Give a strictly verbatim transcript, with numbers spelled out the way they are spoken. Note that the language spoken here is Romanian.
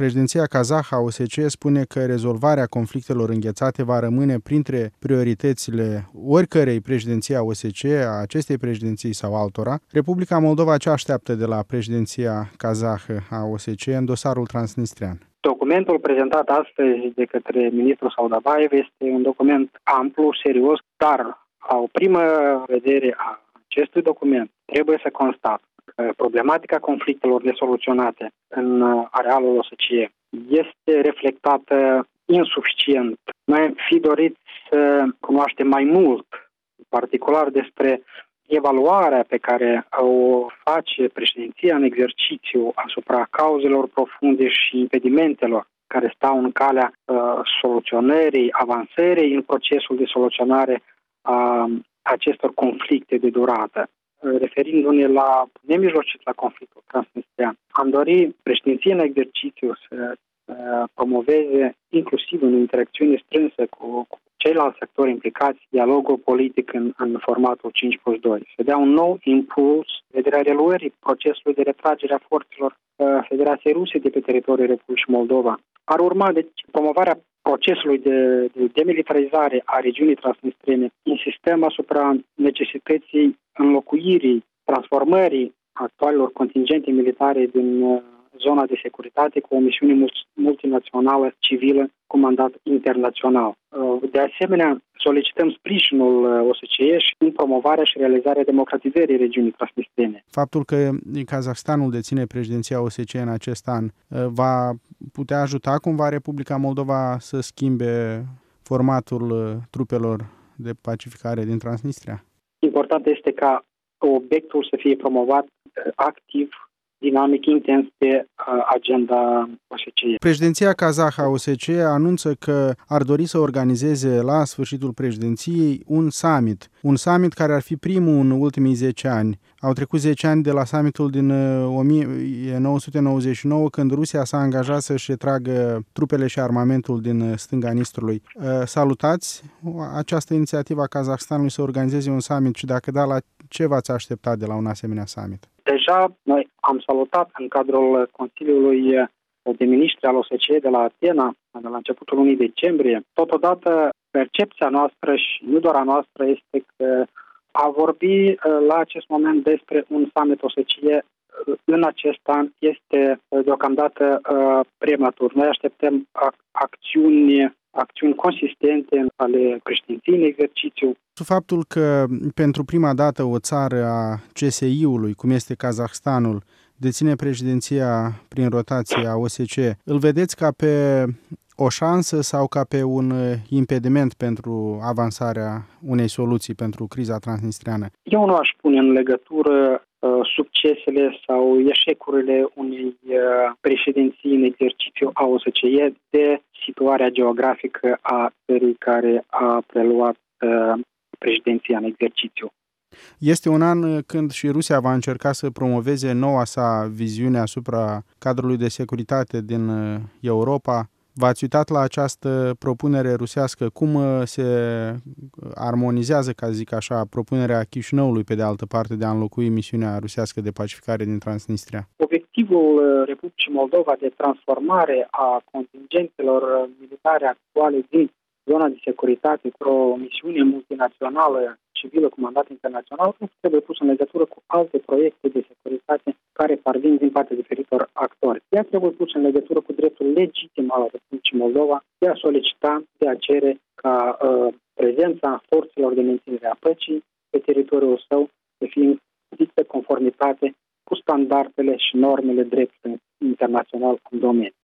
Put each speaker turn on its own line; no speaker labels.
Președinția kazahă a O S C E spune că rezolvarea conflictelor înghețate va rămâne printre prioritățile oricărei președinții a O S C E, a acestei președinții sau altora. Republica Moldova ce așteaptă de la președinția kazahă a O S C E în dosarul transnistrian?
Documentul prezentat astăzi de către ministrul Saudabayev este un document amplu, serios, dar la o primă vedere a acestui document trebuie să constat că problematica conflictelor nesoluționate în arealul O S C E este reflectată insuficient. Noi am fi dorit să cunoaștem mai mult, în particular despre evaluarea pe care o face președinția în exercițiu asupra cauzelor profunde și impedimentelor care stau în calea uh, soluționării, avansării în procesul de soluționare a acestor conflicte de durată. Referindu-ne la nemijlocit la conflictul transnistrian, am dorit președinția în exercițiu să uh, promoveze inclusiv în interacțiune strânsă cu, cu ceilalți sectori implicați, dialogul politic în, în formatul cinci plus doi. Să dea un nou impuls vederea reluării procesului de retragere a forțelor uh, Federației Ruse de pe teritoriul Republicii Moldova. Ar urma, deci, promovarea procesului de, de demilitarizare a regiunii transnistrene. Insistăm asupra necesității înlocuirii, transformării actualelor contingente militare din uh, zona de securitate cu o misiune multinațională civilă cu mandat internațional. De asemenea, solicităm sprijinul O S C E și în promovarea și realizarea democratizării regiunii transnistrene.
Faptul că Kazahstanul deține președinția O S C E în acest an va putea ajuta cumva Republica Moldova să schimbe formatul trupelor de pacificare din Transnistria?
Important este ca obiectul să fie promovat activ, dinamic, intens pe agenda O S C E.
Președinția kazahă a O S C E anunță că ar dori să organizeze la sfârșitul președinției un summit. Un summit care ar fi primul în ultimii zece ani. Au trecut zece ani de la summitul din o mie nouă sute nouăzeci și nouă, când Rusia s-a angajat să-și retragă trupele și armamentul din stânga Nistrului. Salutați această inițiativă a Kazahstanului să organizeze un summit și dacă da, la ce v-ați așteptat de la un asemenea summit?
Deja noi am salutat în cadrul Consiliului de Ministri al O S C E de la Atena, de la începutul lunii decembrie. Totodată, percepția noastră și nu doar a noastră este că a vorbi la acest moment despre un summit O S C E în acest an este deocamdată prematur. Noi așteptăm acțiuni acțiuni consistente ale președinției în exercițiu.
Faptul că pentru prima dată o țară a C S I-ului, cum este Kazahstanul, deține președinția prin rotație a O S C E, îl vedeți ca pe o șansă sau ca pe un impediment pentru avansarea unei soluții pentru criza transnistriană?
Eu nu aș pune în legătură succesele sau eșecurile unei președinții în exercițiu a O S C E de situarea geografică a țării care a preluat președinția în exercițiu.
Este un an când și Rusia va încerca să promoveze noua sa viziune asupra cadrului de securitate din Europa. V-ați uitat la această propunere rusească? Cum se armonizează, ca zic așa, propunerea Chișinăului, pe de altă parte, de a înlocui misiunea rusească de pacificare din Transnistria?
Obiectivul Republicii Moldova de transformare a contingentelor militare actuale din zona de securitate cu o misiune multinațională civilă cu mandat internațional nu trebuie pus în legătură cu alte proiecte de securitate care parvin din partea diferitor actori. Ea trebuie pus în legătură cu dreptul legitim al Republicii Moldova de a solicita, de a cere ca uh, prezența forțelor de menținere a păcii pe teritoriul său să fie în conformitate cu standardele și normele dreptului internațional în domeniu.